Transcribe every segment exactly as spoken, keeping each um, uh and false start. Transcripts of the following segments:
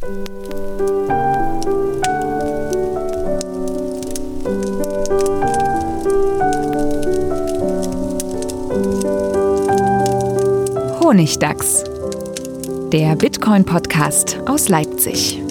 Honigdachs, der Bitcoin-Podcast aus Leipzig.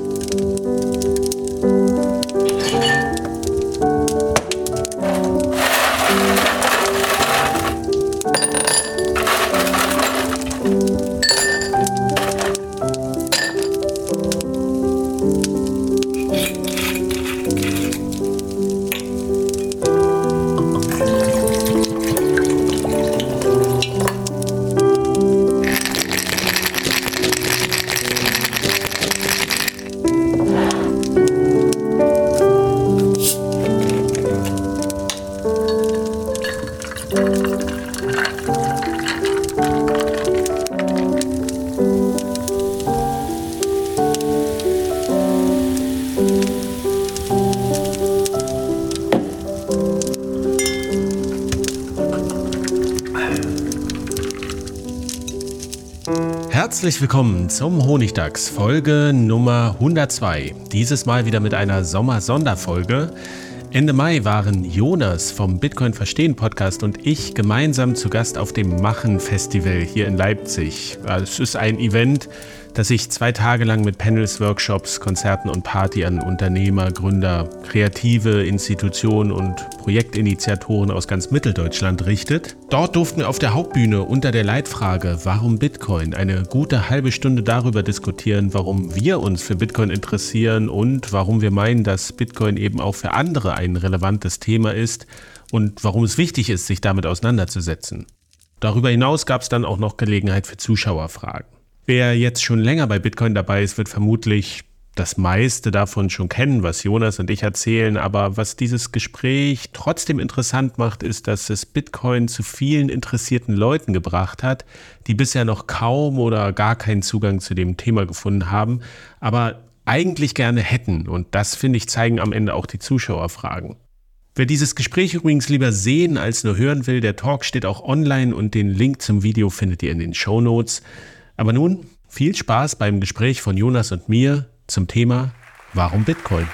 Herzlich willkommen zum Honigdachs, Folge Nummer hundertzwei. Dieses Mal wieder mit einer Sommer-Sonderfolge. Ende Mai waren Jonas vom Bitcoin Verstehen Podcast und ich gemeinsam zu Gast auf dem Machen-Festival hier in Leipzig. Es ist ein Event, das sich zwei Tage lang mit Panels, Workshops, Konzerten und Party an Unternehmer, Gründer, kreative Institutionen und Projektinitiatoren aus ganz Mitteldeutschland richtet. Dort durften wir auf der Hauptbühne unter der Leitfrage "Warum Bitcoin?" eine gute halbe Stunde darüber diskutieren, warum wir uns für Bitcoin interessieren und warum wir meinen, dass Bitcoin eben auch für andere ein relevantes Thema ist und warum es wichtig ist, sich damit auseinanderzusetzen. Darüber hinaus gab es dann auch noch Gelegenheit für Zuschauerfragen. Wer jetzt schon länger bei Bitcoin dabei ist, wird vermutlich das meiste davon schon kennen, was Jonas und ich erzählen. Aber was dieses Gespräch trotzdem interessant macht, ist, dass es Bitcoin zu vielen interessierten Leuten gebracht hat, die bisher noch kaum oder gar keinen Zugang zu dem Thema gefunden haben, aber eigentlich gerne hätten. Und das, finde ich, zeigen am Ende auch die Zuschauerfragen. Wer dieses Gespräch übrigens lieber sehen als nur hören will, der Talk steht auch online und den Link zum Video findet ihr in den Shownotes. Aber nun viel Spaß beim Gespräch von Jonas und mir zum Thema Warum Bitcoin?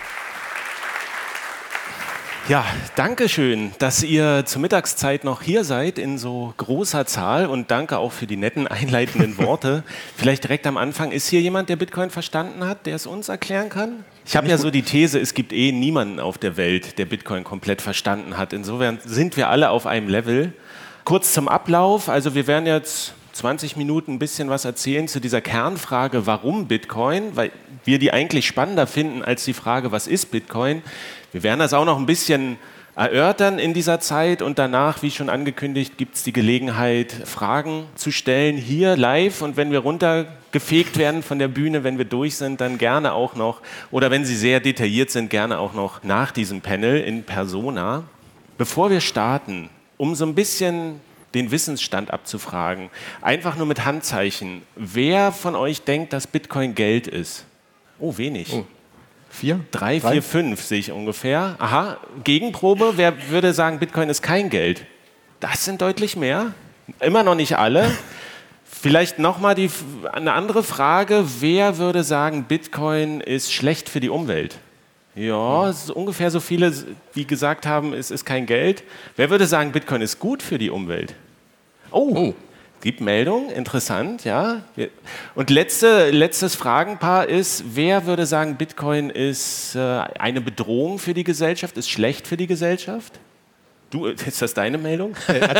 Ja, danke schön, dass ihr zur Mittagszeit noch hier seid in so großer Zahl und danke auch für die netten einleitenden Worte. Vielleicht direkt am Anfang, ist hier jemand, der Bitcoin verstanden hat, der es uns erklären kann? Ich habe ja so die These, es gibt eh niemanden auf der Welt, der Bitcoin komplett verstanden hat. Insofern sind wir alle auf einem Level. Kurz zum Ablauf, also wir werden jetzt zwanzig Minuten ein bisschen was erzählen zu dieser Kernfrage, warum Bitcoin, weil wir die eigentlich spannender finden als die Frage, was ist Bitcoin. Wir werden das auch noch ein bisschen erörtern in dieser Zeit und danach, wie schon angekündigt, gibt es die Gelegenheit, Fragen zu stellen hier live und wenn wir runtergefegt werden von der Bühne, wenn wir durch sind, dann gerne auch noch, oder wenn sie sehr detailliert sind, gerne auch noch nach diesem Panel in Persona. Bevor wir starten, um so ein bisschen den Wissensstand abzufragen. Einfach nur mit Handzeichen. Wer von euch denkt, dass Bitcoin Geld ist? Oh, wenig. Oh. Vier? Drei, Drei, vier, fünf sehe ich ungefähr. Aha, Gegenprobe. Wer würde sagen, Bitcoin ist kein Geld? Das sind deutlich mehr. Immer noch nicht alle. Vielleicht nochmal eine andere Frage. Wer würde sagen, Bitcoin ist schlecht für die Umwelt? Ja, es ist ungefähr so viele, die gesagt haben, es ist kein Geld. Wer würde sagen, Bitcoin ist gut für die Umwelt? Oh, oh. Gibt Meldung, interessant, ja. Und letzte, letztes Fragenpaar ist, wer würde sagen, Bitcoin ist äh, eine Bedrohung für die Gesellschaft, ist schlecht für die Gesellschaft? Du, ist das deine Meldung?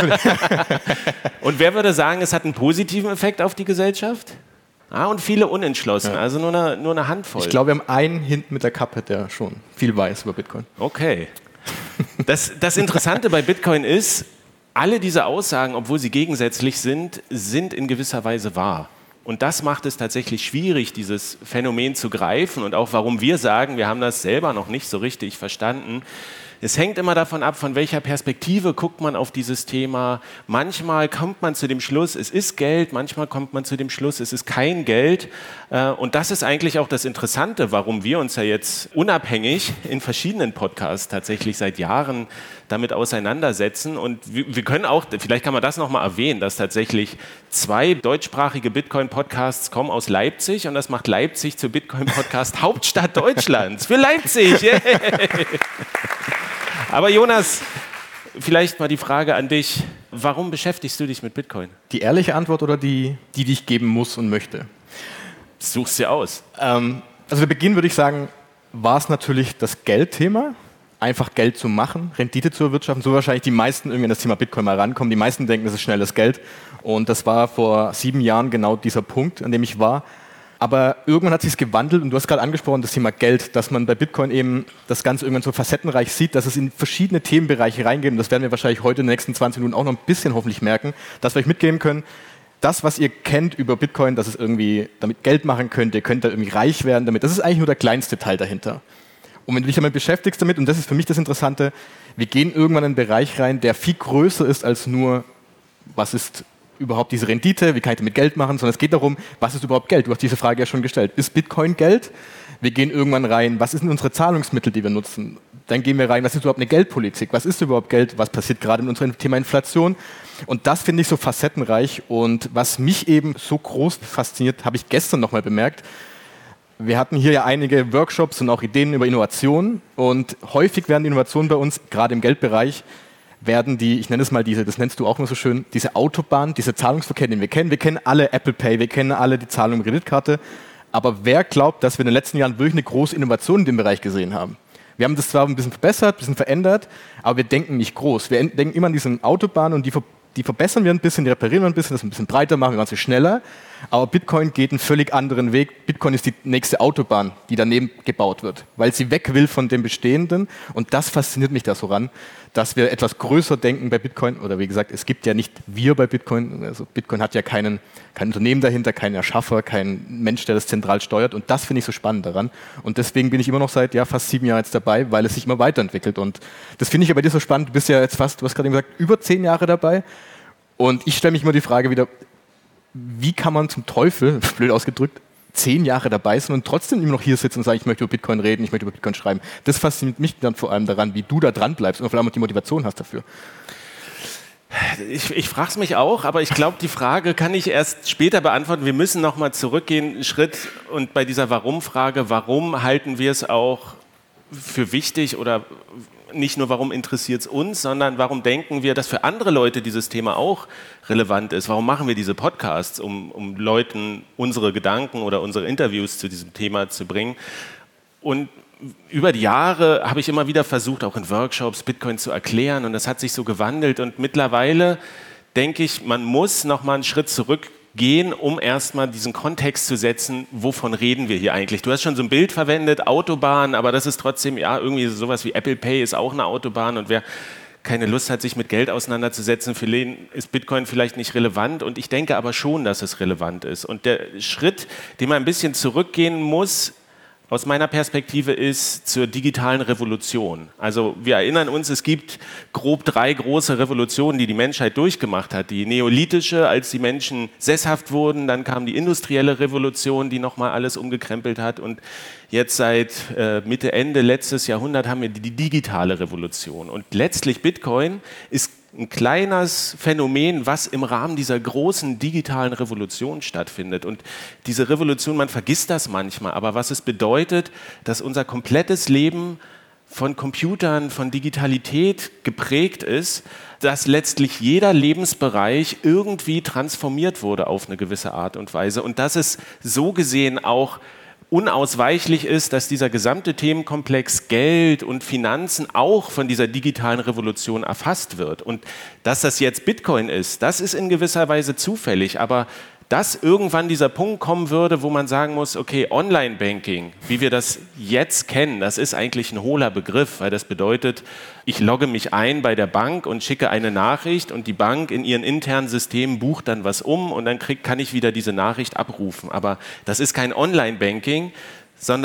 Und wer würde sagen, es hat einen positiven Effekt auf die Gesellschaft? Ah, und viele unentschlossen, ja. Also nur eine, nur eine Handvoll. Ich glaube, wir haben einen hinten mit der Kappe, der schon viel weiß über Bitcoin. Okay. Das, das Interessante bei Bitcoin ist, alle diese Aussagen, obwohl sie gegensätzlich sind, sind in gewisser Weise wahr. Und das macht es tatsächlich schwierig, dieses Phänomen zu greifen und auch warum wir sagen, wir haben das selber noch nicht so richtig verstanden. Es hängt immer davon ab, von welcher Perspektive guckt man auf dieses Thema. Manchmal kommt man zu dem Schluss, es ist Geld, manchmal kommt man zu dem Schluss, es ist kein Geld. Und das ist eigentlich auch das Interessante, warum wir uns ja jetzt unabhängig in verschiedenen Podcasts tatsächlich seit Jahren damit auseinandersetzen. Und wir können auch, vielleicht kann man das nochmal erwähnen, dass tatsächlich zwei deutschsprachige Bitcoin-Podcasts kommen aus Leipzig und das macht Leipzig zur Bitcoin-Podcast Hauptstadt Deutschlands. Für Leipzig! Yeah. Aber Jonas, vielleicht mal die Frage an dich. Warum beschäftigst du dich mit Bitcoin? Die ehrliche Antwort oder die, die, die ich geben muss und möchte? Suchst du aus. Ähm, also zu Beginn würde ich sagen, war es natürlich das Geldthema. Einfach Geld zu machen, Rendite zu erwirtschaften, so wahrscheinlich die meisten irgendwie an das Thema Bitcoin mal rankommen. Die meisten denken, das ist schnelles Geld. Und das war vor sieben Jahren genau dieser Punkt, an dem ich war. Aber irgendwann hat sich es gewandelt und du hast gerade angesprochen, das Thema Geld, dass man bei Bitcoin eben das Ganze irgendwann so facettenreich sieht, dass es in verschiedene Themenbereiche reingeht. Und das werden wir wahrscheinlich heute in den nächsten zwanzig Minuten auch noch ein bisschen hoffentlich merken, dass wir euch mitgeben können, das, was ihr kennt über Bitcoin, dass es irgendwie damit Geld machen könnt, ihr könnt da irgendwie reich werden damit, das ist eigentlich nur der kleinste Teil dahinter. Und wenn du dich damit beschäftigst damit, und das ist für mich das Interessante, wir gehen irgendwann in einen Bereich rein, der viel größer ist als nur, was ist überhaupt diese Rendite, wie kann ich damit Geld machen, sondern es geht darum, was ist überhaupt Geld? Du hast diese Frage ja schon gestellt. Ist Bitcoin Geld? Wir gehen irgendwann rein, was sind unsere Zahlungsmittel, die wir nutzen? Dann gehen wir rein, was ist überhaupt eine Geldpolitik? Was ist überhaupt Geld? Was passiert gerade mit unserem Thema Inflation? Und das finde ich so facettenreich. Und was mich eben so groß fasziniert, habe ich gestern nochmal bemerkt. Wir hatten hier ja einige Workshops und auch Ideen über Innovation und häufig werden die Innovationen bei uns, gerade im Geldbereich, werden die, ich nenne es mal diese, das nennst du auch immer so schön, diese Autobahn, diese Zahlungsverkehr, den wir kennen. Wir kennen alle Apple Pay, wir kennen alle die Zahlung mit Kreditkarte. Aber wer glaubt, dass wir in den letzten Jahren wirklich eine große Innovation in dem Bereich gesehen haben? Wir haben das zwar ein bisschen verbessert, ein bisschen verändert, aber wir denken nicht groß. Wir denken immer an diese Autobahn und die Die verbessern wir ein bisschen, die reparieren wir ein bisschen, das ein bisschen breiter machen, wir machen sie schneller. Aber Bitcoin geht einen völlig anderen Weg. Bitcoin ist die nächste Autobahn, die daneben gebaut wird, weil sie weg will von dem Bestehenden. Und das fasziniert mich da so ran, dass wir etwas größer denken bei Bitcoin. Oder wie gesagt, es gibt ja nicht wir bei Bitcoin. Also Bitcoin hat ja keinen, kein Unternehmen dahinter, keinen Erschaffer, keinen Mensch, der das zentral steuert. Und das finde ich so spannend daran. Und deswegen bin ich immer noch seit ja, fast sieben Jahren jetzt dabei, weil es sich immer weiterentwickelt. Und das finde ich ja bei dir so spannend. Du bist ja jetzt fast, du hast gerade gesagt, über zehn Jahre dabei. Und ich stelle mich immer die Frage wieder, wie kann man zum Teufel, blöd ausgedrückt, zehn Jahre dabei sein und trotzdem immer noch hier sitzen und sagen, ich möchte über Bitcoin reden, ich möchte über Bitcoin schreiben. Das fasziniert mich dann vor allem daran, wie du da dran bleibst und vor allem auch die Motivation hast dafür. Ich, ich frage es mich auch, aber ich glaube, die Frage kann ich erst später beantworten. Wir müssen nochmal zurückgehen, einen Schritt, und bei dieser Warum-Frage, warum halten wir es auch für wichtig oder nicht nur, warum interessiert es uns, sondern warum denken wir, dass für andere Leute dieses Thema auch relevant ist? Warum machen wir diese Podcasts, um, um Leuten unsere Gedanken oder unsere Interviews zu diesem Thema zu bringen? Und über die Jahre habe ich immer wieder versucht, auch in Workshops Bitcoin zu erklären, und das hat sich so gewandelt. Und mittlerweile denke ich, man muss noch mal einen Schritt zurück gehen, um erstmal diesen Kontext zu setzen, wovon reden wir hier eigentlich? Du hast schon so ein Bild verwendet, Autobahn, aber das ist trotzdem, ja, irgendwie sowas wie Apple Pay ist auch eine Autobahn, und wer keine Lust hat, sich mit Geld auseinanderzusetzen, für den ist Bitcoin vielleicht nicht relevant, und ich denke aber schon, dass es relevant ist. Und der Schritt, den man ein bisschen zurückgehen muss, aus meiner Perspektive, ist zur digitalen Revolution. Also wir erinnern uns, es gibt grob drei große Revolutionen, die die Menschheit durchgemacht hat. Die neolithische, als die Menschen sesshaft wurden, dann kam die industrielle Revolution, die nochmal alles umgekrempelt hat, und jetzt seit äh, Mitte, Ende letztes Jahrhundert haben wir die digitale Revolution. Und letztlich Bitcoin ist ein kleines Phänomen, was im Rahmen dieser großen digitalen Revolution stattfindet. Und diese Revolution, man vergisst das manchmal, aber was es bedeutet, dass unser komplettes Leben von Computern, von Digitalität geprägt ist, dass letztlich jeder Lebensbereich irgendwie transformiert wurde auf eine gewisse Art und Weise. Und dass es so gesehen auch unausweichlich ist, dass dieser gesamte Themenkomplex Geld und Finanzen auch von dieser digitalen Revolution erfasst wird. Und dass das jetzt Bitcoin ist, das ist in gewisser Weise zufällig, aber dass irgendwann dieser Punkt kommen würde, wo man sagen muss, okay, Online-Banking, wie wir das jetzt kennen, das ist eigentlich ein hohler Begriff, weil das bedeutet, ich logge mich ein bei der Bank und schicke eine Nachricht, und die Bank in ihren internen Systemen bucht dann was um, und dann krieg, kann ich wieder diese Nachricht abrufen. Aber das ist kein Online-Banking, sondern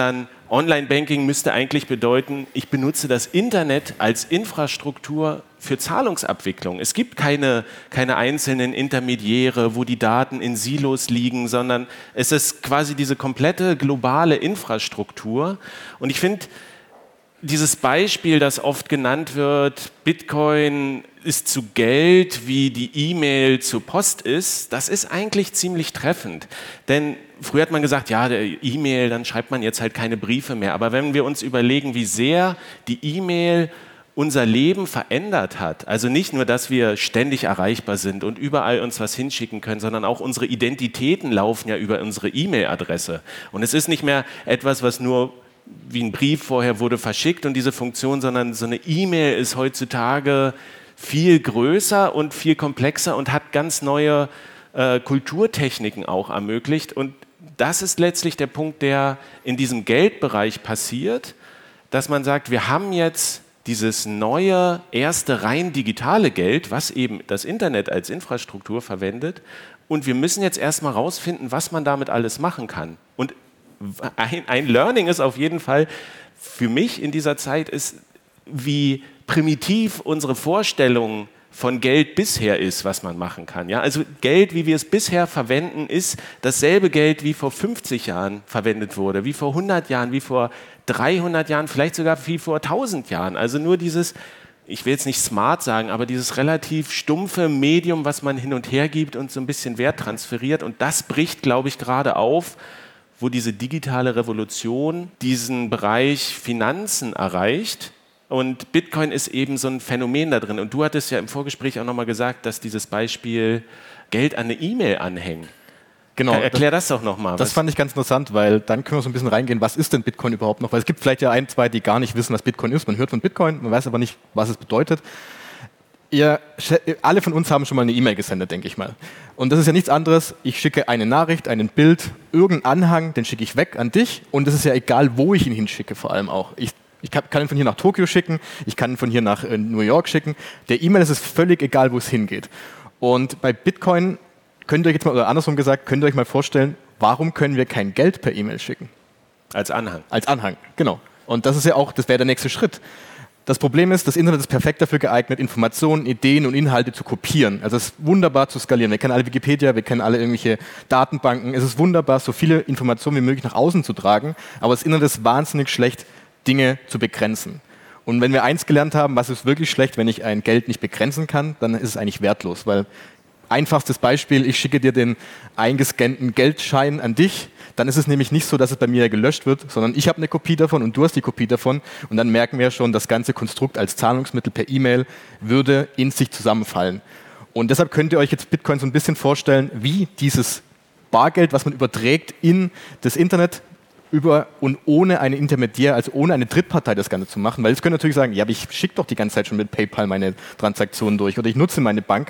Online-Banking müsste eigentlich bedeuten, ich benutze das Internet als Infrastruktur für Zahlungsabwicklung. Es gibt keine, keine einzelnen Intermediäre, wo die Daten in Silos liegen, sondern es ist quasi diese komplette globale Infrastruktur. Und ich finde, dieses Beispiel, das oft genannt wird, Bitcoin ist zu Geld, wie die E-Mail zu Post ist, das ist eigentlich ziemlich treffend. Denn früher hat man gesagt, ja, der E-Mail, dann schreibt man jetzt halt keine Briefe mehr. Aber wenn wir uns überlegen, wie sehr die E-Mail unser Leben verändert hat, also nicht nur, dass wir ständig erreichbar sind und überall uns was hinschicken können, sondern auch unsere Identitäten laufen ja über unsere E-Mail-Adresse. Und es ist nicht mehr etwas, was nur wie ein Brief vorher wurde verschickt und diese Funktion, sondern so eine E-Mail ist heutzutage viel größer und viel komplexer und hat ganz neue äh, Kulturtechniken auch ermöglicht. Und das ist letztlich der Punkt, der in diesem Geldbereich passiert, dass man sagt, wir haben jetzt dieses neue, erste rein digitale Geld, was eben das Internet als Infrastruktur verwendet. Und wir müssen jetzt erstmal rausfinden, was man damit alles machen kann. Und ein, ein Learning ist auf jeden Fall für mich in dieser Zeit, ist, wie primitiv unsere Vorstellung von Geld bisher ist, was man machen kann. Ja? Also Geld, wie wir es bisher verwenden, ist dasselbe Geld, wie vor fünfzig Jahren verwendet wurde, wie vor hundert Jahren, wie vor dreihundert Jahren, vielleicht sogar wie vor tausend Jahren. Also nur dieses, ich will jetzt nicht smart sagen, aber dieses relativ stumpfe Medium, was man hin und her gibt und so ein bisschen Wert transferiert. Und das bricht, glaube ich, gerade auf, wo diese digitale Revolution diesen Bereich Finanzen erreicht. Und Bitcoin ist eben so ein Phänomen da drin. Und du hattest ja im Vorgespräch auch nochmal gesagt, dass dieses Beispiel Geld an eine E-Mail anhängen. Genau. Erklär das doch nochmal. Das fand ich ganz interessant, weil dann können wir so ein bisschen reingehen, was ist denn Bitcoin überhaupt noch? Weil es gibt vielleicht ja ein, zwei, die gar nicht wissen, was Bitcoin ist. Man hört von Bitcoin, man weiß aber nicht, was es bedeutet. Ihr, alle von uns haben schon mal eine E-Mail gesendet, denke ich mal. Und das ist ja nichts anderes, ich schicke eine Nachricht, ein Bild, irgendeinen Anhang, den schicke ich weg an dich. Und es ist ja egal, wo ich ihn hinschicke, vor allem auch. Ich, ich kann, kann ihn von hier nach Tokio schicken, ich kann ihn von hier nach äh, New York schicken. Der E-Mail ist es völlig egal, wo es hingeht. Und bei Bitcoin könnt ihr euch jetzt mal, oder andersrum gesagt, könnt ihr euch mal vorstellen, warum können wir kein Geld per E-Mail schicken? Als Anhang. Als Anhang, genau. Und das ist ja auch, das wäre der nächste Schritt. Das Problem ist, das Internet ist perfekt dafür geeignet, Informationen, Ideen und Inhalte zu kopieren. Also es ist wunderbar zu skalieren. Wir kennen alle Wikipedia, wir kennen alle irgendwelche Datenbanken. Es ist wunderbar, so viele Informationen wie möglich nach außen zu tragen. Aber das Internet ist wahnsinnig schlecht, Dinge zu begrenzen. Und wenn wir eins gelernt haben, was ist wirklich schlecht, wenn ich ein Geld nicht begrenzen kann, dann ist es eigentlich wertlos. Weil einfachstes Beispiel, ich schicke dir den eingescannten Geldschein an dich, dann ist es nämlich nicht so, dass es bei mir gelöscht wird, sondern ich habe eine Kopie davon und du hast die Kopie davon und dann merken wir schon, das ganze Konstrukt als Zahlungsmittel per E-Mail würde in sich zusammenfallen. Und deshalb könnt ihr euch jetzt Bitcoin so ein bisschen vorstellen, wie dieses Bargeld, was man überträgt in das Internet über und ohne eine Intermediär, also ohne eine Drittpartei das Ganze zu machen, weil jetzt können natürlich sagen, ja, aber ich schicke doch die ganze Zeit schon mit PayPal meine Transaktionen durch oder ich nutze meine Bank.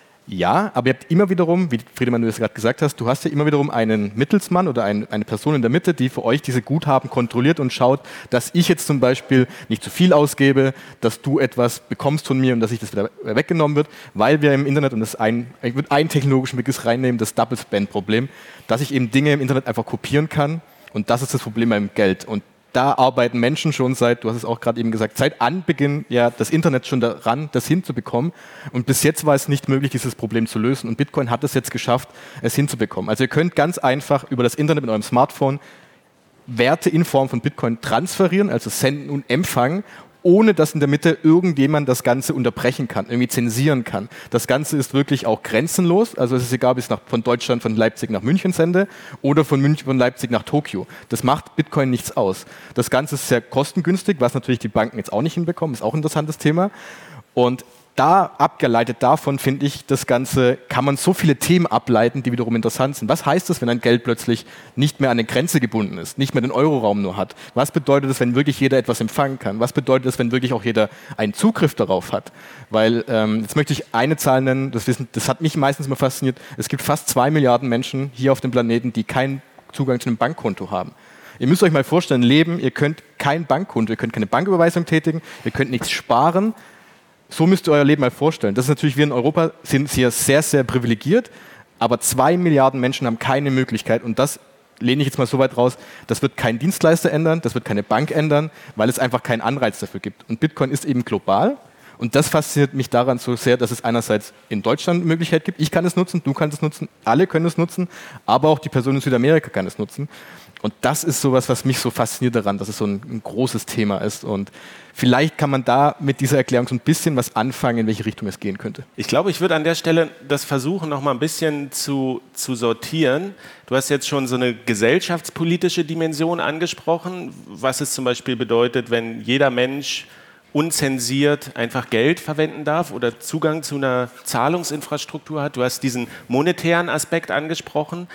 Ja, aber ihr habt immer wiederum, wie Friedemann, du das gerade gesagt hast, du hast ja immer wiederum einen Mittelsmann oder ein, eine Person in der Mitte, die für euch diese Guthaben kontrolliert und schaut, dass ich jetzt zum Beispiel nicht zu viel ausgebe, dass du etwas bekommst von mir und dass sich das wieder weggenommen wird, weil wir im Internet, und das ein, ich würde einen technologischen Begriff reinnehmen, das Double-Spend-Problem, dass ich eben Dinge im Internet einfach kopieren kann und das ist das Problem beim Geld. Und da arbeiten Menschen schon seit, du hast es auch gerade eben gesagt, seit Anbeginn ja das Internet schon daran, das hinzubekommen. Und bis jetzt war es nicht möglich, dieses Problem zu lösen. Und Bitcoin hat es jetzt geschafft, es hinzubekommen. Also ihr könnt ganz einfach über das Internet mit eurem Smartphone Werte in Form von Bitcoin transferieren, also senden und empfangen, ohne dass in der Mitte irgendjemand das Ganze unterbrechen kann, irgendwie zensieren kann. Das Ganze ist wirklich auch grenzenlos. Also es ist egal, ob ich es nach, von Deutschland, von Leipzig nach München sende oder von München, von Leipzig nach Tokio. Das macht Bitcoin nichts aus. Das Ganze ist sehr kostengünstig, was natürlich die Banken jetzt auch nicht hinbekommen, ist auch ein interessantes Thema. Und da, abgeleitet davon, finde ich, das Ganze, kann man so viele Themen ableiten, die wiederum interessant sind. Was heißt das, wenn ein Geld plötzlich nicht mehr an eine Grenze gebunden ist, nicht mehr den Euroraum nur hat? Was bedeutet das, wenn wirklich jeder etwas empfangen kann? Was bedeutet das, wenn wirklich auch jeder einen Zugriff darauf hat? Weil, ähm, jetzt möchte ich eine Zahl nennen, das, wissen, das hat mich meistens immer fasziniert, es gibt fast zwei Milliarden Menschen hier auf dem Planeten, die keinen Zugang zu einem Bankkonto haben. Ihr müsst euch mal vorstellen, Leben, ihr könnt kein Bankkonto, ihr könnt keine Banküberweisung tätigen, ihr könnt nichts sparen. So müsst ihr euer Leben mal vorstellen. Das ist natürlich, wir in Europa sind hier sehr, sehr privilegiert, aber zwei Milliarden Menschen haben keine Möglichkeit und das lehne ich jetzt mal so weit raus, das wird kein Dienstleister ändern, das wird keine Bank ändern, weil es einfach keinen Anreiz dafür gibt. Und Bitcoin ist eben global. Und das fasziniert mich daran so sehr, dass es einerseits in Deutschland eine Möglichkeit gibt, ich kann es nutzen, du kannst es nutzen, alle können es nutzen, aber auch die Person in Südamerika kann es nutzen. Und das ist sowas, was mich so fasziniert daran, dass es so ein, ein großes Thema ist. Und vielleicht kann man da mit dieser Erklärung so ein bisschen was anfangen, in welche Richtung es gehen könnte. Ich glaube, ich würde an der Stelle das versuchen, noch mal ein bisschen zu, zu sortieren. Du hast jetzt schon so eine gesellschaftspolitische Dimension angesprochen, was es zum Beispiel bedeutet, wenn jeder Mensch unzensiert einfach Geld verwenden darf oder Zugang zu einer Zahlungsinfrastruktur hat. Du hast diesen monetären Aspekt angesprochen.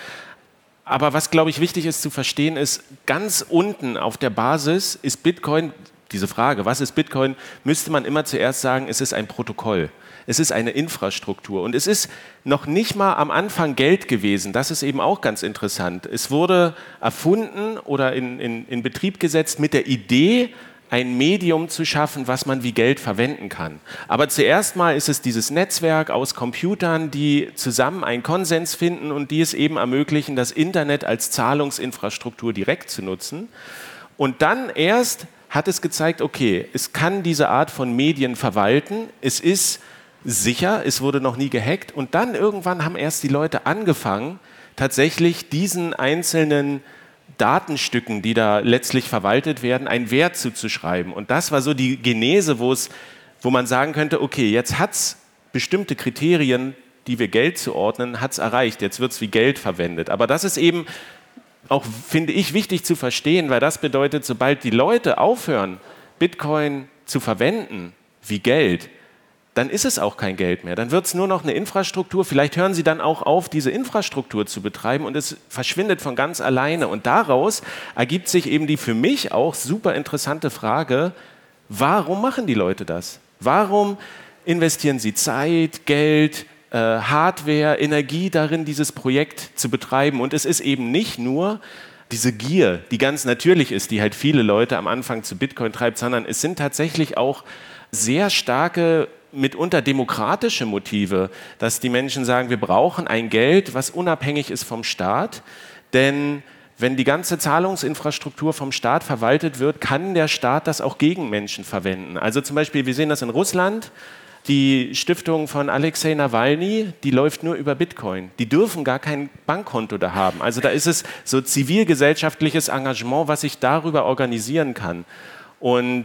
Aber was, glaube ich, wichtig ist zu verstehen, ist, ganz unten auf der Basis ist Bitcoin, diese Frage, was ist Bitcoin, müsste man immer zuerst sagen, es ist ein Protokoll. Es ist eine Infrastruktur. Und es ist noch nicht mal am Anfang Geld gewesen. Das ist eben auch ganz interessant. Es wurde erfunden oder in, in, in Betrieb gesetzt mit der Idee, ein Medium zu schaffen, was man wie Geld verwenden kann. Aber zuerst mal ist es dieses Netzwerk aus Computern, die zusammen einen Konsens finden und die es eben ermöglichen, das Internet als Zahlungsinfrastruktur direkt zu nutzen. Und dann erst hat es gezeigt, okay, es kann diese Art von Medien verwalten, es ist sicher, es wurde noch nie gehackt und dann irgendwann haben erst die Leute angefangen, tatsächlich diesen einzelnen Datenstücken, die da letztlich verwaltet werden, einen Wert zuzuschreiben. Und das war so die Genese, wo es, wo man sagen könnte, okay, jetzt hat es bestimmte Kriterien, die wir Geld zuordnen, hat es erreicht. Jetzt wird es wie Geld verwendet. Aber das ist eben auch, finde ich, wichtig zu verstehen, weil das bedeutet, sobald die Leute aufhören, Bitcoin zu verwenden wie Geld, dann ist es auch kein Geld mehr. Dann wird es nur noch eine Infrastruktur. Vielleicht hören sie dann auch auf, diese Infrastruktur zu betreiben und es verschwindet von ganz alleine. Und daraus ergibt sich eben die für mich auch super interessante Frage, warum machen die Leute das? Warum investieren sie Zeit, Geld, äh, Hardware, Energie darin, dieses Projekt zu betreiben? Und es ist eben nicht nur diese Gier, die ganz natürlich ist, die halt viele Leute am Anfang zu Bitcoin treibt, sondern es sind tatsächlich auch sehr starke mitunter demokratische Motive, dass die Menschen sagen, wir brauchen ein Geld, was unabhängig ist vom Staat, denn wenn die ganze Zahlungsinfrastruktur vom Staat verwaltet wird, kann der Staat das auch gegen Menschen verwenden. Also zum Beispiel, wir sehen das in Russland, die Stiftung von Alexei Nawalny, die läuft nur über Bitcoin. Die dürfen gar kein Bankkonto da haben. Also da ist es so zivilgesellschaftliches Engagement, was sich darüber organisieren kann. Und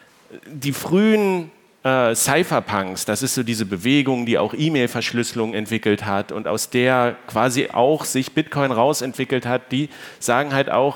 die frühen Äh, Cypherpunks, das ist so diese Bewegung, die auch E-Mail-Verschlüsselung entwickelt hat und aus der quasi auch sich Bitcoin rausentwickelt hat, die sagen halt auch,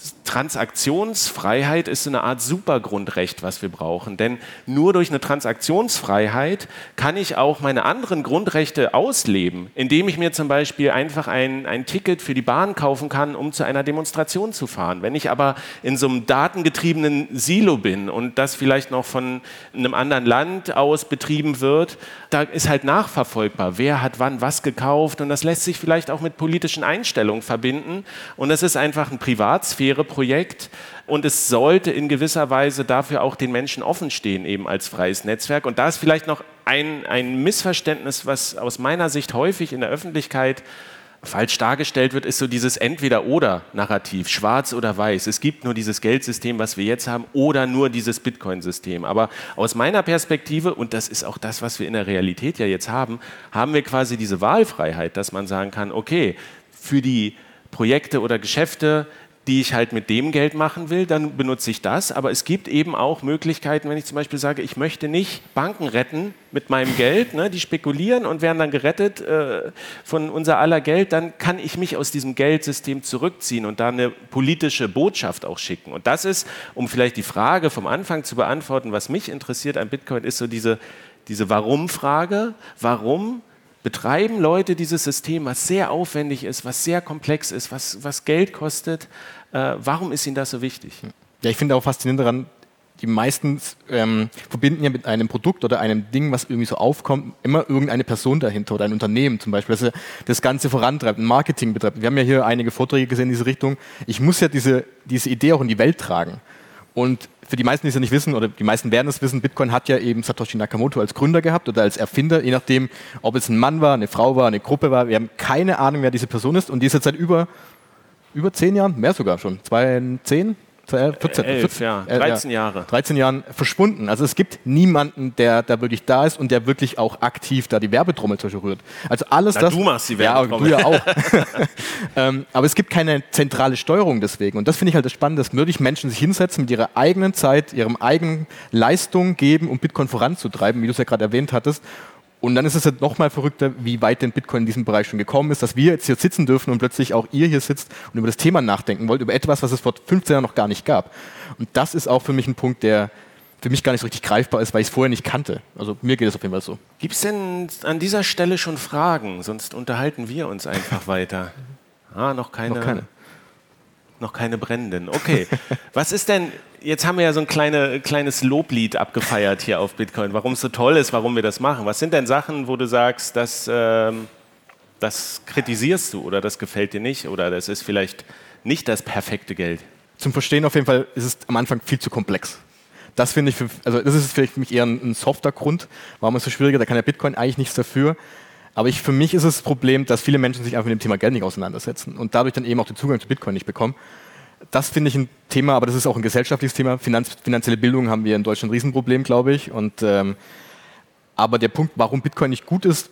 Transaktionsfreiheit ist so eine Art Supergrundrecht, was wir brauchen. Denn nur durch eine Transaktionsfreiheit kann ich auch meine anderen Grundrechte ausleben, indem ich mir zum Beispiel einfach ein, ein Ticket für die Bahn kaufen kann, um zu einer Demonstration zu fahren. Wenn ich aber in so einem datengetriebenen Silo bin und das vielleicht noch von einem anderen Land aus betrieben wird, da ist halt nachverfolgbar, wer hat wann was gekauft und das lässt sich vielleicht auch mit politischen Einstellungen verbinden und es ist einfach ein Privatsphäre Projekt und es sollte in gewisser Weise dafür auch den Menschen offen stehen, eben als freies Netzwerk. Und da ist vielleicht noch ein, ein Missverständnis, was aus meiner Sicht häufig in der Öffentlichkeit falsch dargestellt wird, ist so dieses Entweder-Oder-Narrativ, schwarz oder weiß. Es gibt nur dieses Geldsystem, was wir jetzt haben, oder nur dieses Bitcoin-System. Aber aus meiner Perspektive, und das ist auch das, was wir in der Realität ja jetzt haben, haben wir quasi diese Wahlfreiheit, dass man sagen kann, okay, für die Projekte oder Geschäfte, die ich halt mit dem Geld machen will, dann benutze ich das. Aber es gibt eben auch Möglichkeiten, wenn ich zum Beispiel sage, ich möchte nicht Banken retten mit meinem Geld, ne, die spekulieren und werden dann gerettet äh, von unser aller Geld, dann kann ich mich aus diesem Geldsystem zurückziehen und da eine politische Botschaft auch schicken. Und das ist, um vielleicht die Frage vom Anfang zu beantworten, was mich interessiert an Bitcoin, ist so diese, diese Warum-Frage. Warum betreiben Leute dieses System, was sehr aufwendig ist, was sehr komplex ist, was, was Geld kostet? Äh, warum ist ihnen das so wichtig? Ja, ich finde auch faszinierend daran, die meisten ähm, verbinden ja mit einem Produkt oder einem Ding, was irgendwie so aufkommt, immer irgendeine Person dahinter oder ein Unternehmen zum Beispiel, das das Ganze vorantreibt, ein Marketing betreibt. Wir haben ja hier einige Vorträge gesehen in diese Richtung. Ich muss ja diese, diese Idee auch in die Welt tragen. Und für die meisten, die es ja nicht wissen, oder die meisten werden es wissen, Bitcoin hat ja eben Satoshi Nakamoto als Gründer gehabt oder als Erfinder, je nachdem, ob es ein Mann war, eine Frau war, eine Gruppe war. Wir haben keine Ahnung, wer diese Person ist und die ist jetzt seit über über zehn Jahren, mehr sogar schon, zweitausendzehn, vierzehn, elf, vierzehn, ja, äh, dreizehn ja, Jahre. dreizehn Jahren verschwunden. Also es gibt niemanden, der da wirklich da ist und der wirklich auch aktiv da die Werbetrommel zum Beispiel rührt. Also alles Na, das. du machst die Werbetrommel. Ja, du ja auch. ähm, aber es gibt keine zentrale Steuerung deswegen. Und das finde ich halt das Spannende, dass wirklich Menschen sich hinsetzen mit ihrer eigenen Zeit, ihrem eigenen Leistung geben, um Bitcoin voranzutreiben, wie du es ja gerade erwähnt hattest. Und dann ist es halt nochmal verrückter, wie weit denn Bitcoin in diesem Bereich schon gekommen ist, dass wir jetzt hier sitzen dürfen und plötzlich auch ihr hier sitzt und über das Thema nachdenken wollt, über etwas, was es vor fünfzehn Jahren noch gar nicht gab. Und das ist auch für mich ein Punkt, der für mich gar nicht so richtig greifbar ist, weil ich es vorher nicht kannte. Also mir geht es auf jeden Fall so. Gibt es denn an dieser Stelle schon Fragen? Sonst unterhalten wir uns einfach weiter. Ah, noch keine. Noch keine. Noch keine brennenden. Okay. Was ist denn, jetzt haben wir ja so ein kleine, kleines Loblied abgefeiert hier auf Bitcoin, warum es so toll ist, warum wir das machen. Was sind denn Sachen, wo du sagst, das, ähm, das kritisierst du oder das gefällt dir nicht oder das ist vielleicht nicht das perfekte Geld? Zum Verstehen auf jeden Fall ist es am Anfang viel zu komplex. Das finde ich, für, also das ist vielleicht für mich eher ein, ein softer Grund, warum es so schwieriger, da kann der Bitcoin eigentlich nichts dafür. Aber ich, für mich ist es das Problem, dass viele Menschen sich einfach mit dem Thema Geld nicht auseinandersetzen und dadurch dann eben auch den Zugang zu Bitcoin nicht bekommen. Das finde ich ein Thema, aber das ist auch ein gesellschaftliches Thema. Finanz, finanzielle Bildung haben wir in Deutschland ein Riesenproblem, glaube ich. Und, ähm, aber der Punkt, warum Bitcoin nicht gut ist,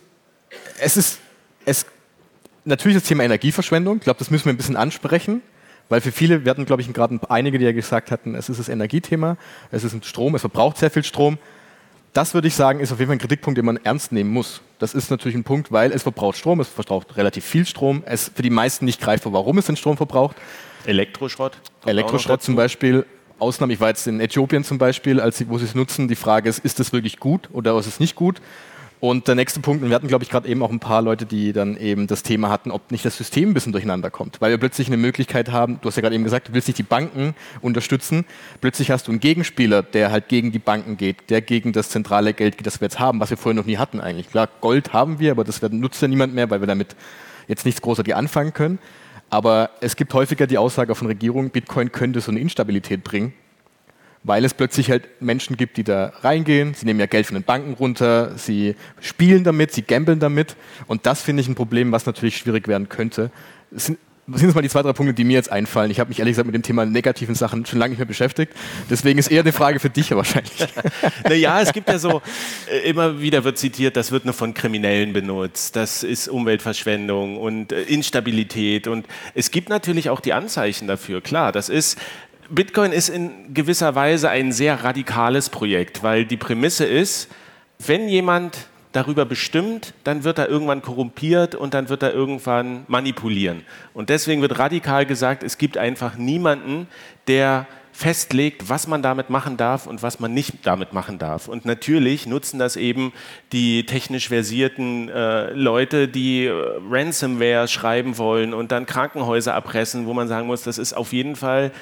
es ist es, natürlich das Thema Energieverschwendung. Ich glaube, das müssen wir ein bisschen ansprechen, weil für viele, wir hatten, glaube ich, gerade einige, die ja gesagt hatten, es ist das Energiethema, es ist ein Strom, es verbraucht sehr viel Strom. Das würde ich sagen, ist auf jeden Fall ein Kritikpunkt, den man ernst nehmen muss. Das ist natürlich ein Punkt, weil es verbraucht Strom, es verbraucht relativ viel Strom. Es ist für die meisten nicht greifbar, warum es den Strom verbraucht. Elektroschrott? Elektroschrott zum Beispiel, Ausnahme, ich war jetzt in Äthiopien zum Beispiel, als sie, wo sie es nutzen, die Frage ist, ist das wirklich gut oder ist es nicht gut? Und der nächste Punkt, und wir hatten, glaube ich, gerade eben auch ein paar Leute, die dann eben das Thema hatten, ob nicht das System ein bisschen durcheinander kommt. Weil wir plötzlich eine Möglichkeit haben, du hast ja gerade eben gesagt, du willst nicht die Banken unterstützen, plötzlich hast du einen Gegenspieler, der halt gegen die Banken geht, der gegen das zentrale Geld geht, das wir jetzt haben, was wir vorher noch nie hatten eigentlich. Klar, Gold haben wir, aber das nutzt ja niemand mehr, weil wir damit jetzt nichts großartig anfangen können. Aber es gibt häufiger die Aussage von Regierungen, Bitcoin könnte so eine Instabilität bringen, weil es plötzlich halt Menschen gibt, die da reingehen, sie nehmen ja Geld von den Banken runter, sie spielen damit, sie gambeln damit und das finde ich ein Problem, was natürlich schwierig werden könnte. Das sind, das sind jetzt mal die zwei, drei Punkte, die mir jetzt einfallen. Ich habe mich ehrlich gesagt mit dem Thema negativen Sachen schon lange nicht mehr beschäftigt, deswegen ist eher eine Frage für dich wahrscheinlich. Naja, es gibt ja so, äh, immer wieder wird zitiert, das wird nur von Kriminellen benutzt, das ist Umweltverschwendung und äh, Instabilität und es gibt natürlich auch die Anzeichen dafür, klar, das ist Bitcoin ist in gewisser Weise ein sehr radikales Projekt, weil die Prämisse ist, wenn jemand darüber bestimmt, dann wird er irgendwann korrumpiert und dann wird er irgendwann manipulieren. Und deswegen wird radikal gesagt, es gibt einfach niemanden, der festlegt, was man damit machen darf und was man nicht damit machen darf. Und natürlich nutzen das eben die technisch versierten äh, Leute, die äh, Ransomware schreiben wollen und dann Krankenhäuser erpressen, wo man sagen muss, das ist auf jeden Fall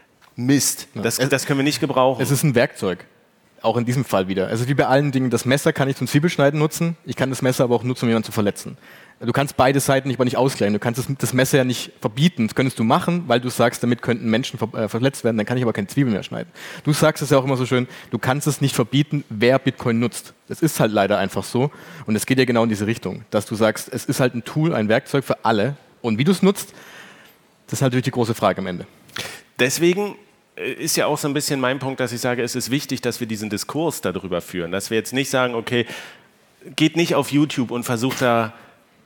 Mist. Das, das können wir nicht gebrauchen. Es ist ein Werkzeug. Auch in diesem Fall wieder. Also wie bei allen Dingen, das Messer kann ich zum Zwiebelschneiden nutzen, ich kann das Messer aber auch nutzen, um jemanden zu verletzen. Du kannst beide Seiten nicht, aber nicht ausgleichen. Du kannst das, das Messer ja nicht verbieten. Das könntest du machen, weil du sagst, damit könnten Menschen ver, äh, verletzt werden, dann kann ich aber keine Zwiebeln mehr schneiden. Du sagst es ja auch immer so schön, du kannst es nicht verbieten, wer Bitcoin nutzt. Das ist halt leider einfach so. Und es geht ja genau in diese Richtung, dass du sagst, es ist halt ein Tool, ein Werkzeug für alle. Und wie du es nutzt, das ist halt natürlich die große Frage am Ende. Deswegen ist ja auch so ein bisschen mein Punkt, dass ich sage, es ist wichtig, dass wir diesen Diskurs darüber führen. Dass wir jetzt nicht sagen, okay, geht nicht auf YouTube und versucht da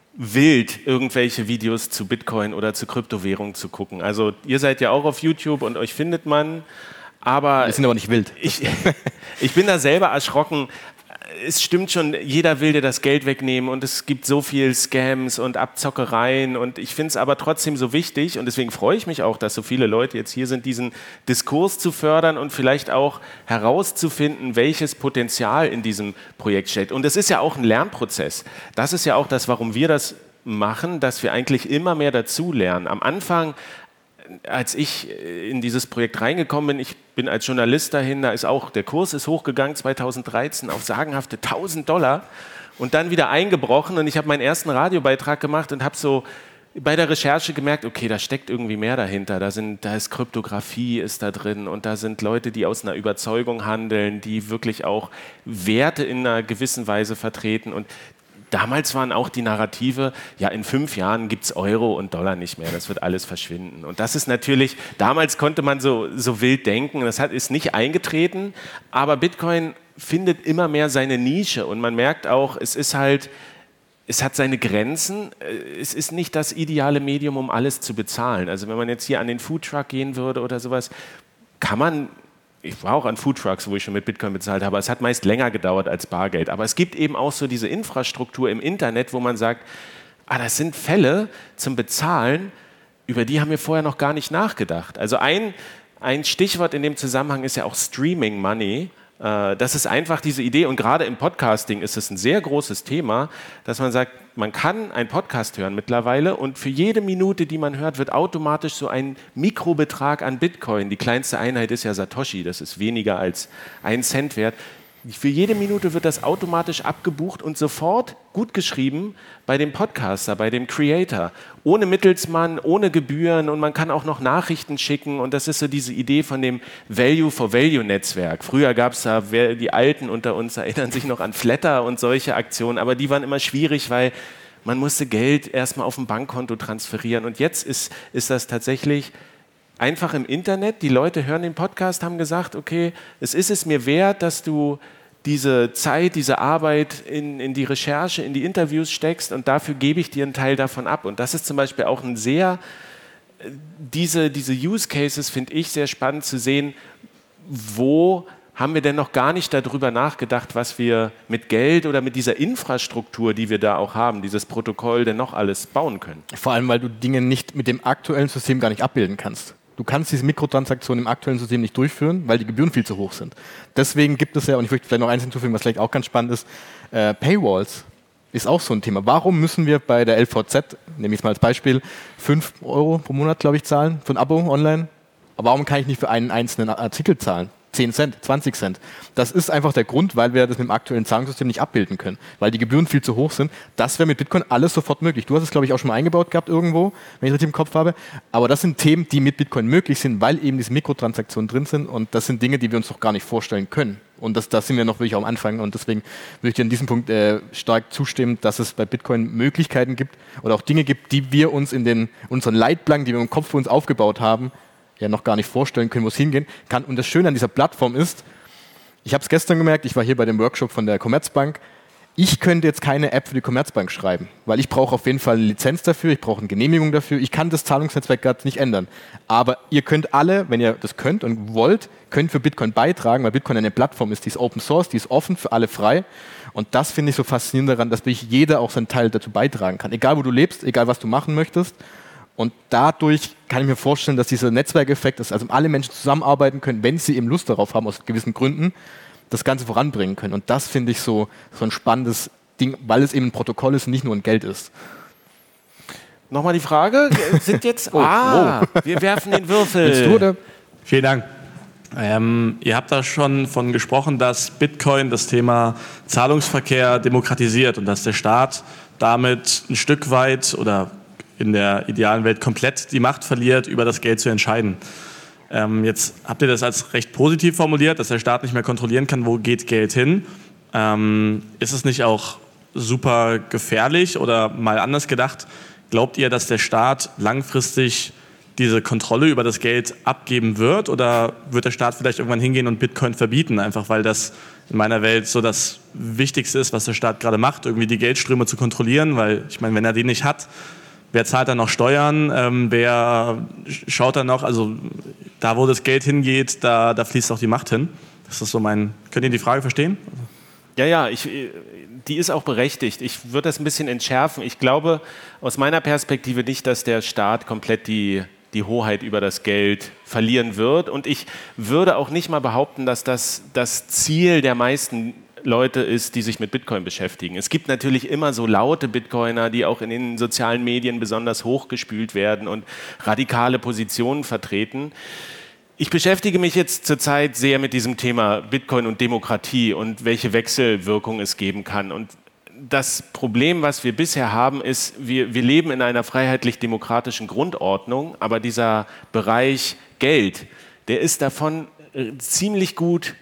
wild irgendwelche Videos zu Bitcoin oder zu Kryptowährungen zu gucken. Also ihr seid ja auch auf YouTube und euch findet man, aber... Wir sind aber nicht wild. Ich, ich bin da selber erschrocken. Es stimmt schon, jeder will dir das Geld wegnehmen und es gibt so viel Scams und Abzockereien und ich finde es aber trotzdem so wichtig und deswegen freue ich mich auch, dass so viele Leute jetzt hier sind, diesen Diskurs zu fördern und vielleicht auch herauszufinden, welches Potenzial in diesem Projekt steckt. Und es ist ja auch ein Lernprozess. Das ist ja auch das, warum wir das machen, dass wir eigentlich immer mehr dazu lernen. Am Anfang, als ich in dieses Projekt reingekommen bin, ich bin als Journalist dahin, da ist auch, der Kurs ist hochgegangen zweitausenddreizehn auf sagenhafte tausend Dollar und dann wieder eingebrochen und ich habe meinen ersten Radiobeitrag gemacht und habe so bei der Recherche gemerkt, okay, da steckt irgendwie mehr dahinter, da, sind, da ist Kryptographie ist da drin und da sind Leute, die aus einer Überzeugung handeln, die wirklich auch Werte in einer gewissen Weise vertreten und damals waren auch die Narrative, ja, in fünf Jahren gibt es Euro und Dollar nicht mehr, das wird alles verschwinden. Und das ist natürlich, damals konnte man so, so wild denken, das hat, ist nicht eingetreten, aber Bitcoin findet immer mehr seine Nische und man merkt auch, es ist halt, es hat seine Grenzen, es ist nicht das ideale Medium, um alles zu bezahlen. Also wenn man jetzt hier an den Foodtruck gehen würde oder sowas, kann man... Ich war auch an Foodtrucks, wo ich schon mit Bitcoin bezahlt habe, es hat meist länger gedauert als Bargeld. Aber es gibt eben auch so diese Infrastruktur im Internet, wo man sagt, ah, das sind Fälle zum Bezahlen, über die haben wir vorher noch gar nicht nachgedacht. Also ein, ein Stichwort in dem Zusammenhang ist ja auch Streaming Money. Das ist einfach diese Idee und gerade im Podcasting ist es ein sehr großes Thema, dass man sagt, man kann einen Podcast hören mittlerweile und für jede Minute, die man hört, wird automatisch so ein Mikrobetrag an Bitcoin, die kleinste Einheit ist ja Satoshi, das ist weniger als ein Cent wert, für jede Minute wird das automatisch abgebucht und sofort gut geschrieben bei dem Podcaster, bei dem Creator, ohne Mittelsmann, ohne Gebühren und man kann auch noch Nachrichten schicken und das ist so diese Idee von dem Value-for-Value-Netzwerk. Früher gab es da, wer, die Alten unter uns erinnern sich noch an Flatter und solche Aktionen, aber die waren immer schwierig, weil man musste Geld erstmal auf ein Bankkonto transferieren und jetzt ist, ist das tatsächlich einfach im Internet. Die Leute hören den Podcast, haben gesagt, okay, es ist es mir wert, dass du diese Zeit, diese Arbeit in, in die Recherche, in die Interviews steckst und dafür gebe ich dir einen Teil davon ab. Und das ist zum Beispiel auch ein sehr, diese, diese Use Cases finde ich sehr spannend zu sehen, wo haben wir denn noch gar nicht darüber nachgedacht, was wir mit Geld oder mit dieser Infrastruktur, die wir da auch haben, dieses Protokoll, denn noch alles bauen können. Vor allem, weil du Dinge nicht mit dem aktuellen System gar nicht abbilden kannst. Du kannst diese Mikrotransaktionen im aktuellen System nicht durchführen, weil die Gebühren viel zu hoch sind. Deswegen gibt es ja, und ich möchte vielleicht noch eins hinzufügen, was vielleicht auch ganz spannend ist, äh, Paywalls ist auch so ein Thema. Warum müssen wir bei der L V Z, nehme ich es mal als Beispiel, fünf Euro pro Monat, glaube ich, zahlen für ein Abo online? Aber warum kann ich nicht für einen einzelnen Artikel zahlen? zehn Cent, zwanzig Cent. Das ist einfach der Grund, weil wir das mit dem aktuellen Zahlungssystem nicht abbilden können, weil die Gebühren viel zu hoch sind. Das wäre mit Bitcoin alles sofort möglich. Du hast es, glaube ich, auch schon mal eingebaut gehabt irgendwo, wenn ich richtig im Kopf habe. Aber das sind Themen, die mit Bitcoin möglich sind, weil eben diese Mikrotransaktionen drin sind und das sind Dinge, die wir uns doch gar nicht vorstellen können. Und das, das sind wir noch wirklich am Anfang und deswegen würde ich dir an diesem Punkt äh, stark zustimmen, dass es bei Bitcoin Möglichkeiten gibt oder auch Dinge gibt, die wir uns in den unseren Leitplanken, die wir im Kopf für uns aufgebaut haben, ja noch gar nicht vorstellen können, wo es hingehen kann. Und das Schöne an dieser Plattform ist, ich habe es gestern gemerkt, ich war hier bei dem Workshop von der Commerzbank, ich könnte jetzt keine App für die Commerzbank schreiben, weil ich brauche auf jeden Fall eine Lizenz dafür, ich brauche eine Genehmigung dafür, ich kann das Zahlungsnetzwerk gerade nicht ändern. Aber ihr könnt alle, wenn ihr das könnt und wollt, könnt für Bitcoin beitragen, weil Bitcoin eine Plattform ist, die ist Open Source, die ist offen für alle frei. Und das finde ich so faszinierend daran, dass wirklich jeder auch seinen Teil dazu beitragen kann. Egal wo du lebst, egal was du machen möchtest. Und dadurch kann ich mir vorstellen, dass dieser Netzwerkeffekt, dass also alle Menschen zusammenarbeiten können, wenn sie eben Lust darauf haben, aus gewissen Gründen, das Ganze voranbringen können. Und das finde ich so, so ein spannendes Ding, weil es eben ein Protokoll ist und nicht nur ein Geld ist. Nochmal die Frage, sind jetzt, oh, ah, oh. wir werfen den Würfel. Willst du, oder? Vielen Dank. Ähm, ihr habt da schon von gesprochen, dass Bitcoin das Thema Zahlungsverkehr demokratisiert und dass der Staat damit ein Stück weit oder in der idealen Welt komplett die Macht verliert, über das Geld zu entscheiden. Ähm, jetzt habt ihr das als recht positiv formuliert, dass der Staat nicht mehr kontrollieren kann, wo geht Geld hin. Ähm, ist es nicht auch super gefährlich oder mal anders gedacht? Glaubt ihr, dass der Staat langfristig diese Kontrolle über das Geld abgeben wird oder wird der Staat vielleicht irgendwann hingehen und Bitcoin verbieten, einfach weil das in meiner Welt so das Wichtigste ist, was der Staat gerade macht, irgendwie die Geldströme zu kontrollieren, weil ich meine, wenn er die nicht hat, wer zahlt dann noch Steuern? Ähm, wer schaut dann noch? Also da, wo das Geld hingeht, da, da fließt auch die Macht hin. Das ist so mein. Könnt ihr die Frage verstehen? Ja, ja, ich, die ist auch berechtigt. Ich würde das ein bisschen entschärfen. Ich glaube aus meiner Perspektive nicht, dass der Staat komplett die, die Hoheit über das Geld verlieren wird. Und ich würde auch nicht mal behaupten, dass das das Ziel der meisten Leute ist, die sich mit Bitcoin beschäftigen. Es gibt natürlich immer so laute Bitcoiner, die auch in den sozialen Medien besonders hochgespült werden und radikale Positionen vertreten. Ich beschäftige mich jetzt zurzeit sehr mit diesem Thema Bitcoin und Demokratie und welche Wechselwirkung es geben kann. Und das Problem, was wir bisher haben, ist, wir, wir leben in einer freiheitlich-demokratischen Grundordnung, aber dieser Bereich Geld, der ist davon äh, ziemlich gut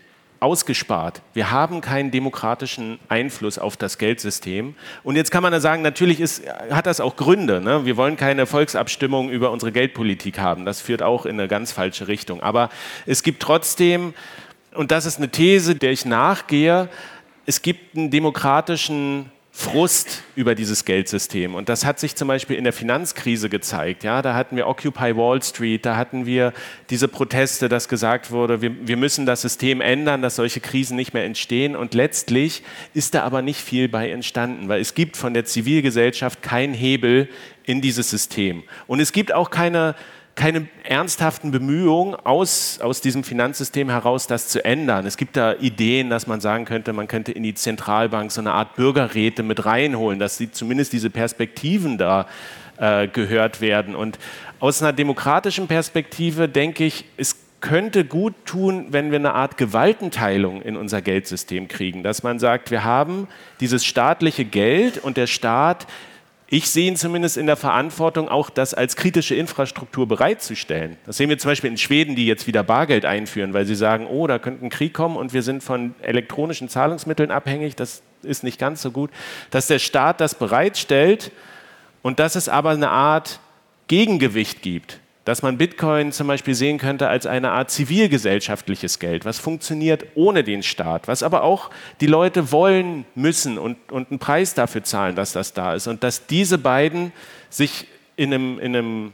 ausgespart. Wir haben keinen demokratischen Einfluss auf das Geldsystem. Und jetzt kann man da sagen, natürlich ist, hat das auch Gründe. Ne? Wir wollen keine Volksabstimmung über unsere Geldpolitik haben. Das führt auch in eine ganz falsche Richtung. Aber es gibt trotzdem, und das ist eine These, der ich nachgehe, es gibt einen demokratischen Frust über dieses Geldsystem. Und das hat sich zum Beispiel in der Finanzkrise gezeigt. Ja, da hatten wir Occupy Wall Street, da hatten wir diese Proteste, dass gesagt wurde, wir, wir müssen das System ändern, dass solche Krisen nicht mehr entstehen. Und letztlich ist da aber nicht viel bei entstanden, weil es gibt von der Zivilgesellschaft keinen Hebel in dieses System. Und es gibt auch keine keine ernsthaften Bemühungen aus, aus diesem Finanzsystem heraus, das zu ändern. Es gibt da Ideen, dass man sagen könnte, man könnte in die Zentralbank so eine Art Bürgerräte mit reinholen, dass sie zumindest diese Perspektiven da äh, gehört werden. Und aus einer demokratischen Perspektive denke ich, es könnte gut tun, wenn wir eine Art Gewaltenteilung in unser Geldsystem kriegen, dass man sagt, wir haben dieses staatliche Geld und der Staat, ich sehe ihn zumindest in der Verantwortung, auch das als kritische Infrastruktur bereitzustellen. Das sehen wir zum Beispiel in Schweden, die jetzt wieder Bargeld einführen, weil sie sagen, oh, da könnte ein Krieg kommen und wir sind von elektronischen Zahlungsmitteln abhängig, das ist nicht ganz so gut. Dass der Staat das bereitstellt und dass es aber eine Art Gegengewicht gibt. Dass man Bitcoin zum Beispiel sehen könnte als eine Art zivilgesellschaftliches Geld, was funktioniert ohne den Staat, was aber auch die Leute wollen müssen und, und einen Preis dafür zahlen, dass das da ist. Und dass diese beiden sich in einem, in einem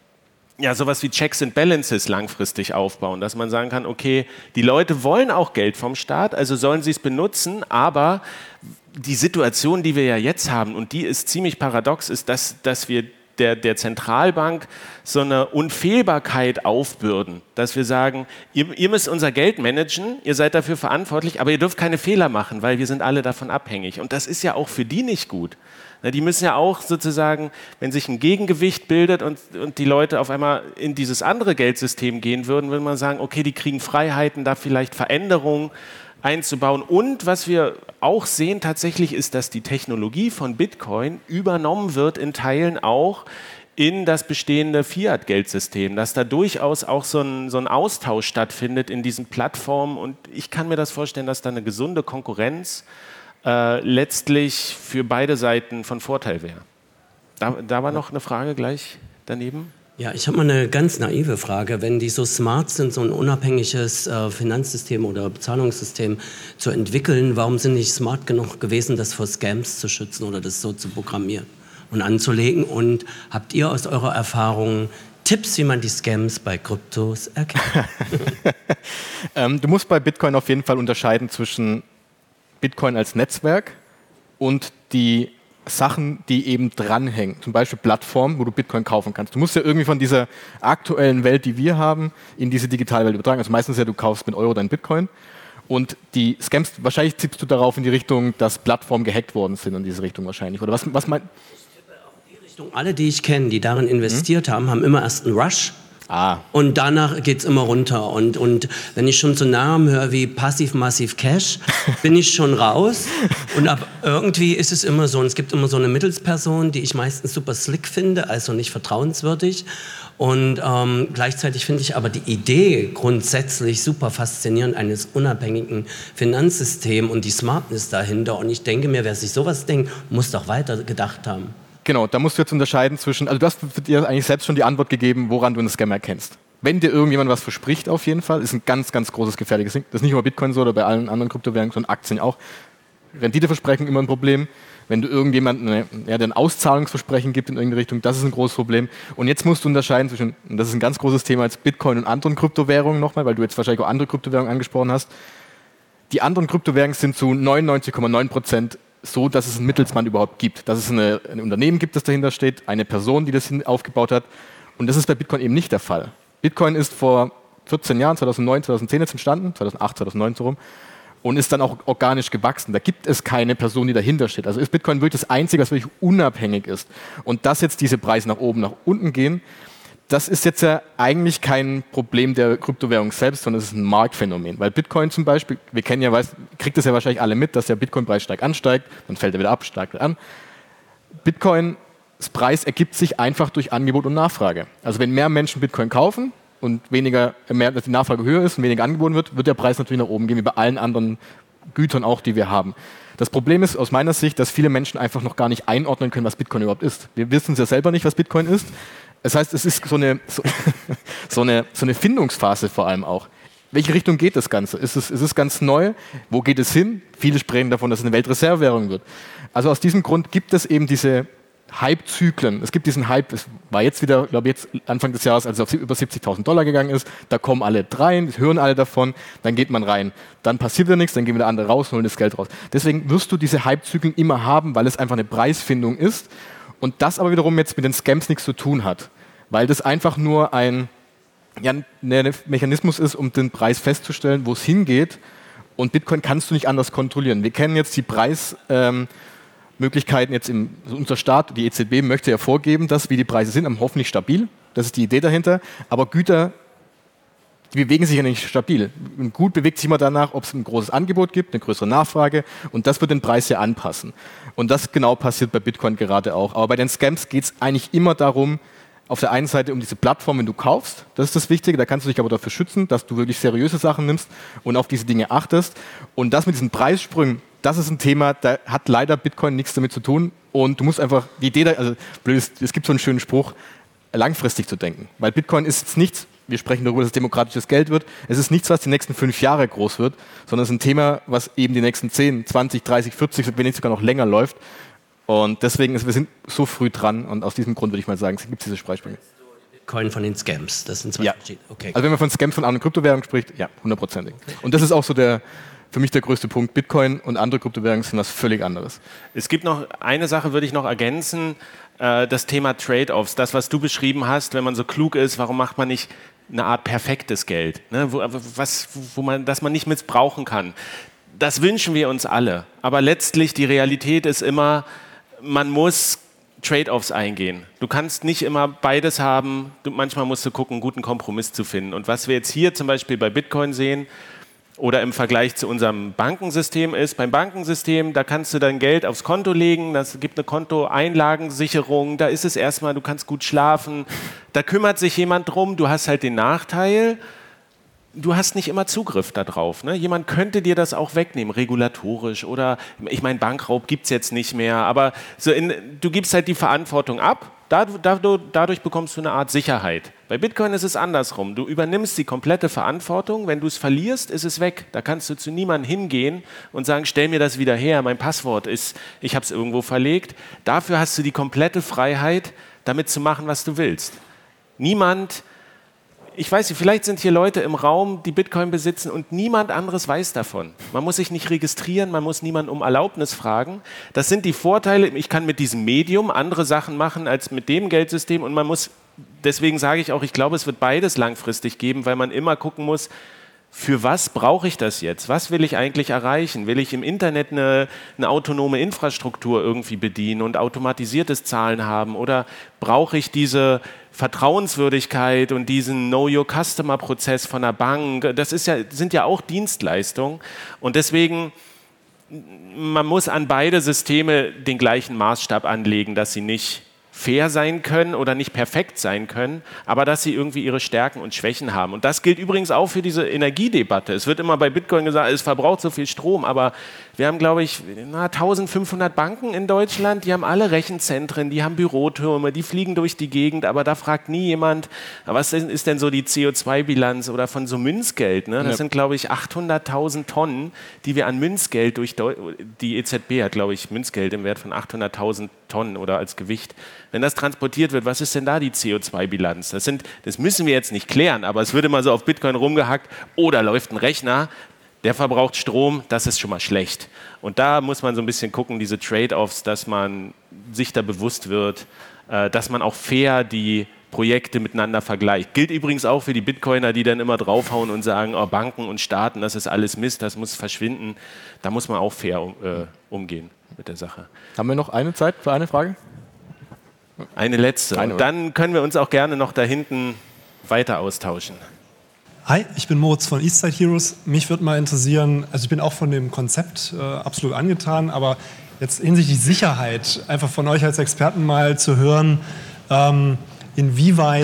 ja, sowas wie Checks and Balances langfristig aufbauen, dass man sagen kann, okay, die Leute wollen auch Geld vom Staat, also sollen sie es benutzen, aber die Situation, die wir ja jetzt haben, und die ist ziemlich paradox, ist, dass, dass wir Der, der Zentralbank so eine Unfehlbarkeit aufbürden, dass wir sagen, ihr, ihr müsst unser Geld managen, ihr seid dafür verantwortlich, aber ihr dürft keine Fehler machen, weil wir sind alle davon abhängig. Und das ist ja auch für die nicht gut. Die müssen ja auch sozusagen, wenn sich ein Gegengewicht bildet und, und die Leute auf einmal in dieses andere Geldsystem gehen würden, würde man sagen, okay, die kriegen Freiheiten, da vielleicht Veränderungen einzubauen. Und was wir auch sehen tatsächlich ist, dass die Technologie von Bitcoin übernommen wird in Teilen auch in das bestehende Fiat-Geldsystem, dass da durchaus auch so ein, so ein Austausch stattfindet in diesen Plattformen. Und ich kann mir das vorstellen, dass da eine gesunde Konkurrenz äh, letztlich für beide Seiten von Vorteil wäre. Da, da war noch eine Frage gleich daneben. Ja, ich habe mal eine ganz naive Frage. Wenn die so smart sind, so ein unabhängiges äh, Finanzsystem oder Bezahlungssystem zu entwickeln, warum sind die nicht smart genug gewesen, das vor Scams zu schützen oder das so zu programmieren und anzulegen? Und habt ihr aus eurer Erfahrung Tipps, wie man die Scams bei Kryptos erkennt? ähm, du musst bei Bitcoin auf jeden Fall unterscheiden zwischen Bitcoin als Netzwerk und die Sachen, die eben dranhängen, zum Beispiel Plattformen, wo du Bitcoin kaufen kannst. Du musst ja irgendwie von dieser aktuellen Welt, die wir haben, in diese digitale Welt übertragen. Also meistens ja, du kaufst mit Euro dein Bitcoin und die Scams, wahrscheinlich tippst du darauf in die Richtung, dass Plattformen gehackt worden sind, in diese Richtung wahrscheinlich. Oder was, was meinst du? Alle, die ich kenne, die darin investiert hm? haben, haben immer erst einen Rush. Ah. Und danach geht es immer runter. Und, und wenn ich schon so Namen höre wie Passiv-Massiv Cash, bin ich schon raus. Und ab irgendwie ist es immer so. Und es gibt immer so eine Mittelsperson, die ich meistens super slick finde, also nicht vertrauenswürdig. Und ähm, gleichzeitig finde ich aber die Idee grundsätzlich super faszinierend eines unabhängigen Finanzsystems und die Smartness dahinter. Und ich denke mir, wer sich sowas denkt, muss doch weiter gedacht haben. Genau, da musst du jetzt unterscheiden zwischen, also du hast dir eigentlich selbst schon die Antwort gegeben, woran du einen Scam erkennst. Wenn dir irgendjemand was verspricht, auf jeden Fall, ist ein ganz, ganz großes gefährliches Ding. Das ist nicht nur bei Bitcoin so oder bei allen anderen Kryptowährungen, sondern Aktien auch. Renditeversprechen immer ein Problem. Wenn du irgendjemanden, ja, der ein Auszahlungsversprechen gibt in irgendeine Richtung, das ist ein großes Problem. Und jetzt musst du unterscheiden zwischen, und das ist ein ganz großes Thema, als Bitcoin und anderen Kryptowährungen nochmal, weil du jetzt wahrscheinlich auch andere Kryptowährungen angesprochen hast. Die anderen Kryptowährungen sind zu neunundneunzig Komma neun Prozent so, dass es einen Mittelsmann überhaupt gibt. Dass es eine, ein Unternehmen gibt, das dahinter steht, eine Person, die das aufgebaut hat. Und das ist bei Bitcoin eben nicht der Fall. Bitcoin ist vor vierzehn Jahren, zweitausendneun, zweitausendzehn jetzt entstanden, zweitausendacht, zweitausendneun so rum, und ist dann auch organisch gewachsen. Da gibt es keine Person, die dahinter steht. Also ist Bitcoin wirklich das Einzige, was wirklich unabhängig ist. Und dass jetzt diese Preise nach oben, nach unten gehen, das ist jetzt ja eigentlich kein Problem der Kryptowährung selbst, sondern es ist ein Marktphänomen. Weil Bitcoin zum Beispiel, wir kennen ja, weiß, kriegt das ja wahrscheinlich alle mit, dass der Bitcoin-Preis stark ansteigt, dann fällt er wieder ab, steigt wieder an. Bitcoins Preis ergibt sich einfach durch Angebot und Nachfrage. Also wenn mehr Menschen Bitcoin kaufen, und weniger, mehr, dass die Nachfrage höher ist und weniger angeboten wird, wird der Preis natürlich nach oben gehen, wie bei allen anderen Gütern auch, die wir haben. Das Problem ist aus meiner Sicht, dass viele Menschen einfach noch gar nicht einordnen können, was Bitcoin überhaupt ist. Wir wissen es ja selber nicht, was Bitcoin ist. Das heißt, es ist so eine, so, so eine, so eine Findungsphase vor allem auch. Welche Richtung geht das Ganze? Ist es, ist es ganz neu? Wo geht es hin? Viele sprechen davon, dass es eine Weltreservewährung wird. Also aus diesem Grund gibt es eben diese Hype-Zyklen. Es gibt diesen Hype, es war jetzt wieder, glaube ich, jetzt Anfang des Jahres, als es auf über siebzigtausend Dollar gegangen ist, da kommen alle rein, hören alle davon, dann geht man rein. Dann passiert wieder nichts, dann gehen wieder andere raus und holen das Geld raus. Deswegen wirst du diese Hype-Zyklen immer haben, weil es einfach eine Preisfindung ist und das aber wiederum jetzt mit den Scams nichts zu tun hat, weil das einfach nur ein, ja, ein Mechanismus ist, um den Preis festzustellen, wo es hingeht, und Bitcoin kannst du nicht anders kontrollieren. Wir kennen jetzt die Preis... Ähm, Möglichkeiten jetzt im, also unser Staat, die E Z B möchte ja vorgeben, dass wie die Preise sind, aber hoffentlich stabil. Das ist die Idee dahinter. Aber Güter, die bewegen sich ja nicht stabil. Ein Gut bewegt sich immer danach, ob es ein großes Angebot gibt, eine größere Nachfrage, und das wird den Preis ja anpassen. Und das genau passiert bei Bitcoin gerade auch. Aber bei den Scams geht es eigentlich immer darum, auf der einen Seite um diese Plattform, wenn du kaufst, das ist das Wichtige, da kannst du dich aber dafür schützen, dass du wirklich seriöse Sachen nimmst und auf diese Dinge achtest. Und das mit diesen Preissprüngen, das ist ein Thema, da hat leider Bitcoin nichts damit zu tun. Und du musst einfach, die Idee, da, also blöd ist, es gibt so einen schönen Spruch, langfristig zu denken. Weil Bitcoin ist jetzt nichts, wir sprechen darüber, dass es demokratisches Geld wird, es ist nichts, was die nächsten fünf Jahre groß wird, sondern es ist ein Thema, was eben die nächsten zehn, zwanzig, dreißig, vierzig, wenn nicht sogar noch länger läuft. Und deswegen, ist, wir sind so früh dran und aus diesem Grund würde ich mal sagen, es gibt diese Preissprünge. Bitcoin von den Scams, das sind zwei ja. verschiedene. Okay. Also wenn man von Scams von anderen Kryptowährungen spricht, ja, hundertprozentig. Und das ist auch so der, für mich der größte Punkt. Bitcoin und andere Kryptowährungen sind was völlig anderes. Es gibt noch eine Sache, würde ich noch ergänzen, äh, das Thema Trade-offs. Das, was du beschrieben hast, wenn man so klug ist, warum macht man nicht eine Art perfektes Geld, ne? wo, was, wo man, das man nicht missbrauchen kann. Das wünschen wir uns alle. Aber letztlich, die Realität ist immer, man muss Trade-offs eingehen. Du kannst nicht immer beides haben. Du, manchmal musst du gucken, einen guten Kompromiss zu finden. Und was wir jetzt hier zum Beispiel bei Bitcoin sehen oder im Vergleich zu unserem Bankensystem ist, beim Bankensystem, da kannst du dein Geld aufs Konto legen, das gibt eine Kontoeinlagensicherung, da ist es erstmal, du kannst gut schlafen, da kümmert sich jemand drum, du hast halt den Nachteil, du hast nicht immer Zugriff darauf. Ne? Jemand könnte dir das auch wegnehmen, regulatorisch oder, ich meine, Bankraub gibt es jetzt nicht mehr, aber so in, du gibst halt die Verantwortung ab, dadurch, dadurch bekommst du eine Art Sicherheit. Bei Bitcoin ist es andersrum. Du übernimmst die komplette Verantwortung, wenn du es verlierst, ist es weg. Da kannst du zu niemandem hingehen und sagen, stell mir das wieder her, mein Passwort ist, ich habe es irgendwo verlegt. Dafür hast du die komplette Freiheit, damit zu machen, was du willst. Niemand... Ich weiß nicht, vielleicht sind hier Leute im Raum, die Bitcoin besitzen und niemand anderes weiß davon. Man muss sich nicht registrieren, man muss niemanden um Erlaubnis fragen. Das sind die Vorteile. Ich kann mit diesem Medium andere Sachen machen als mit dem Geldsystem und man muss, deswegen sage ich auch, ich glaube, es wird beides langfristig geben, weil man immer gucken muss, für was brauche ich das jetzt? Was will ich eigentlich erreichen? Will ich im Internet eine, eine autonome Infrastruktur irgendwie bedienen und automatisiertes Zahlen haben? Oder brauche ich diese Vertrauenswürdigkeit und diesen Know-Your-Customer-Prozess von der Bank? Das ist ja, sind ja auch Dienstleistungen. Und deswegen, man muss an beide Systeme den gleichen Maßstab anlegen, dass sie nicht fair sein können oder nicht perfekt sein können, aber dass sie irgendwie ihre Stärken und Schwächen haben. Und das gilt übrigens auch für diese Energiedebatte. Es wird immer bei Bitcoin gesagt, es verbraucht so viel Strom, aber wir haben, glaube ich, na, eintausendfünfhundert Banken in Deutschland, die haben alle Rechenzentren, die haben Bürotürme, die fliegen durch die Gegend, aber da fragt nie jemand, was ist denn so die C O zwei Bilanz oder von so Münzgeld? Ne? Das ja. sind, glaube ich, achthunderttausend Tonnen, die wir an Münzgeld durch Deu- die E Z B hat, glaube ich, Münzgeld im Wert von achthunderttausend Tonnen oder als Gewicht. Wenn das transportiert wird, was ist denn da die C O zwei Bilanz? Das, sind, das müssen wir jetzt nicht klären, aber es wird immer so auf Bitcoin rumgehackt, oh, da läuft ein Rechner, der verbraucht Strom, das ist schon mal schlecht. Und da muss man so ein bisschen gucken, diese Trade-offs, dass man sich da bewusst wird, äh, dass man auch fair die Projekte miteinander vergleicht. Gilt übrigens auch für die Bitcoiner, die dann immer draufhauen und sagen, oh, Banken und Staaten, das ist alles Mist, das muss verschwinden. Da muss man auch fair äh, umgehen mit der Sache. Haben wir noch eine Zeit für eine Frage? Eine letzte. Eine, und dann können wir uns auch gerne noch da hinten weiter austauschen. Hi, ich bin Moritz von Eastside Heroes. Mich würde mal interessieren, also ich bin auch von dem Konzept äh, absolut angetan, aber jetzt hinsichtlich Sicherheit, einfach von euch als Experten mal zu hören, ähm, inwieweit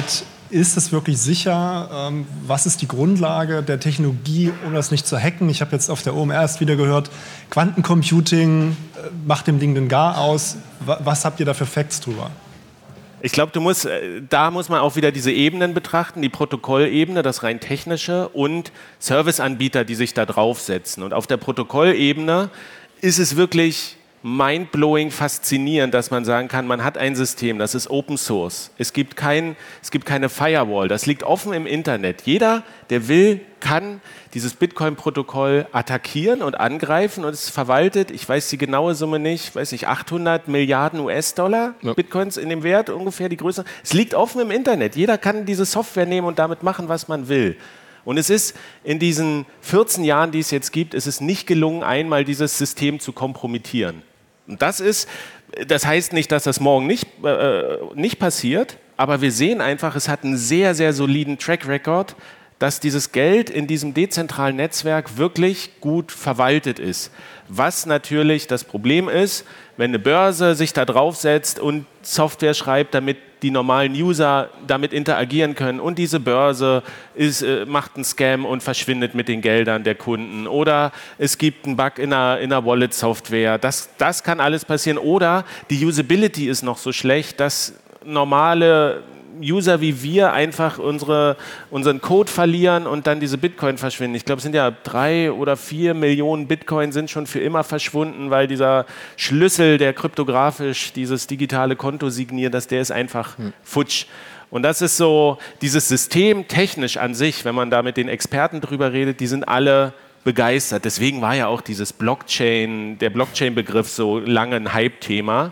ist es wirklich sicher? Ähm, was ist die Grundlage der Technologie, um das nicht zu hacken? Ich habe jetzt auf der O M R erst wieder gehört, Quantencomputing äh, macht dem Ding den Gar aus. W- was habt ihr da für Facts drüber? Ich glaube, du musst, da muss man auch wieder diese Ebenen betrachten, die Protokollebene, das rein technische und Serviceanbieter, die sich da draufsetzen. Und auf der Protokollebene ist es wirklich mindblowing faszinierend, dass man sagen kann, man hat ein System, das ist Open Source. Es gibt, kein, es gibt keine Firewall, das liegt offen im Internet. Jeder, der will, kann dieses Bitcoin-Protokoll attackieren und angreifen und es verwaltet, ich weiß die genaue Summe nicht, weiß nicht, achthundert Milliarden U S-Dollar, ja. Bitcoins in dem Wert, ungefähr die Größe. Es liegt offen im Internet. Jeder kann diese Software nehmen und damit machen, was man will. Und es ist in diesen vierzehn Jahren, die es jetzt gibt, ist es nicht gelungen, einmal dieses System zu kompromittieren. Und das ist, das heißt nicht, dass das morgen nicht, äh, nicht passiert, aber wir sehen einfach, es hat einen sehr, sehr soliden Track Record, dass dieses Geld in diesem dezentralen Netzwerk wirklich gut verwaltet ist. Was natürlich das Problem ist, wenn eine Börse sich da draufsetzt und Software schreibt, damit die normalen User damit interagieren können und diese Börse ist, äh, macht einen Scam und verschwindet mit den Geldern der Kunden oder es gibt einen Bug in einer, in einer Wallet-Software. Das, das kann alles passieren oder die Usability ist noch so schlecht, dass normale User wie wir einfach unsere, unseren Code verlieren und dann diese Bitcoin verschwinden. Ich glaube, es sind ja drei oder vier Millionen Bitcoin sind schon für immer verschwunden, weil dieser Schlüssel, der kryptografisch dieses digitale Konto signiert, dass der ist einfach hm. futsch. Und das ist so, dieses System technisch an sich, wenn man da mit den Experten drüber redet, die sind alle begeistert. Deswegen war ja auch dieses Blockchain, der Blockchain-Begriff so lange ein Hype-Thema,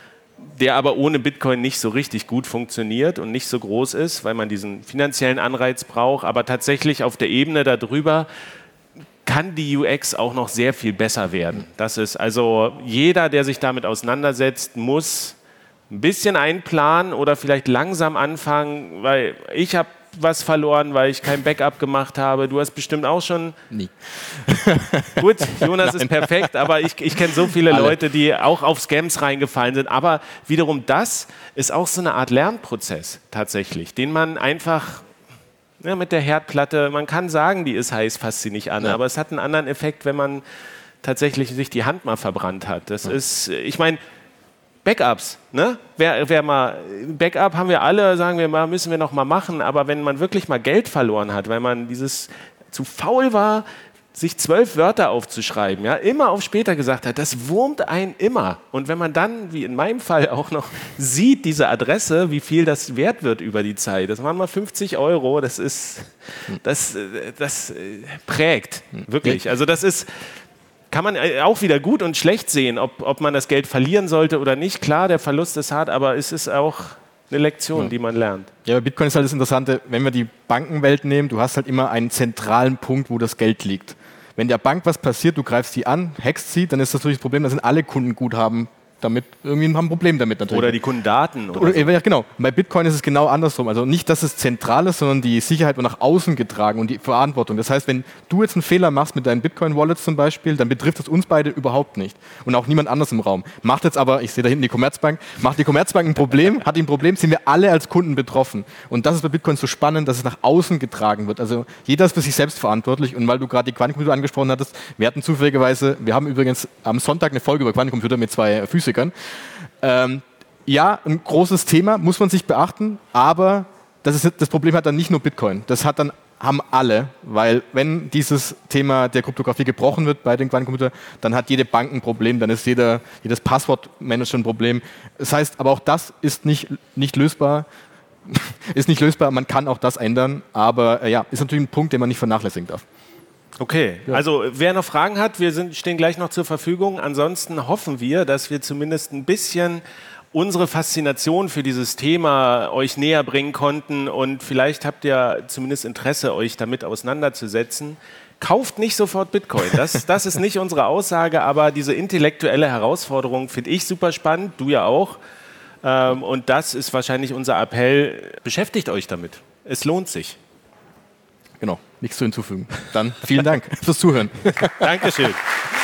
der aber ohne Bitcoin nicht so richtig gut funktioniert und nicht so groß ist, weil man diesen finanziellen Anreiz braucht. Aber tatsächlich auf der Ebene darüber kann die U X auch noch sehr viel besser werden. Das ist also jeder, der sich damit auseinandersetzt, muss ein bisschen einplanen oder vielleicht langsam anfangen, weil ich habe was verloren, weil ich kein Backup gemacht habe. Du hast bestimmt auch schon... Nie. Gut, Jonas ist perfekt, aber ich, ich kenne so viele Alle. Leute, die auch auf Scams reingefallen sind. Aber wiederum das ist auch so eine Art Lernprozess tatsächlich, den man einfach ja, mit der Herdplatte, man kann sagen, die ist heiß, fasst sie nicht an, ja. aber es hat einen anderen Effekt, wenn man tatsächlich sich die Hand mal verbrannt hat. Das ja. ist, ich meine, Backups, ne? Wer, wer mal, Backup haben wir alle, sagen wir mal, müssen wir noch mal machen, aber wenn man wirklich mal Geld verloren hat, weil man dieses zu faul war, sich zwölf Wörter aufzuschreiben, ja, immer auf später gesagt hat, das wurmt einen immer. Und wenn man dann, wie in meinem Fall auch noch, sieht, diese Adresse, wie viel das wert wird über die Zeit, das waren mal fünfzig Euro, das ist, das, das prägt, wirklich. Also das ist, kann man auch wieder gut und schlecht sehen, ob, ob man das Geld verlieren sollte oder nicht. Klar, der Verlust ist hart, aber es ist auch eine Lektion, ja. die man lernt. Ja, bei Bitcoin ist halt das Interessante, wenn wir die Bankenwelt nehmen, du hast halt immer einen zentralen Punkt, wo das Geld liegt. Wenn der Bank was passiert, du greifst die an, hackst sie, dann ist das natürlich das Problem, da sind alle Kundenguthaben damit, irgendwie haben ein Problem damit natürlich. Oder die Kundendaten. Oder oder, so. Ja, genau. Bei Bitcoin ist es genau andersrum. Also nicht, dass es zentral ist, sondern die Sicherheit wird nach außen getragen und die Verantwortung. Das heißt, wenn du jetzt einen Fehler machst mit deinen Bitcoin-Wallets zum Beispiel, dann betrifft das uns beide überhaupt nicht. Und auch niemand anders im Raum. Macht jetzt aber, ich sehe da hinten die Commerzbank, macht die Commerzbank ein Problem, hat die ein Problem, sind wir alle als Kunden betroffen. Und das ist bei Bitcoin so spannend, dass es nach außen getragen wird. Also jeder ist für sich selbst verantwortlich. Und weil du gerade die Quantencomputer angesprochen hattest, wir hatten zufälligerweise, wir haben übrigens am Sonntag eine Folge über Quantencomputer mit zwei Physikern. Ähm, ja, ein großes Thema, muss man sich beachten, aber das, ist, das Problem hat dann nicht nur Bitcoin, das hat dann, haben alle, weil wenn dieses Thema der Kryptographie gebrochen wird bei den Quantencomputern, dann hat jede Bank ein Problem, dann ist jeder, jedes Passwortmanager ein Problem. Das heißt, aber auch das ist nicht, nicht lösbar, ist nicht lösbar, man kann auch das ändern, aber äh, ja, ist natürlich ein Punkt, den man nicht vernachlässigen darf. Okay, ja. Also wer noch Fragen hat, wir sind, stehen gleich noch zur Verfügung. Ansonsten hoffen wir, dass wir zumindest ein bisschen unsere Faszination für dieses Thema euch näher bringen konnten und vielleicht habt ihr zumindest Interesse, euch damit auseinanderzusetzen. Kauft nicht sofort Bitcoin, das, das ist nicht unsere Aussage, aber diese intellektuelle Herausforderung finde ich super spannend, du ja auch. Ähm, und das ist wahrscheinlich unser Appell, beschäftigt euch damit, es lohnt sich. Genau, nichts zu hinzufügen. Dann vielen Dank fürs Zuhören. Dankeschön.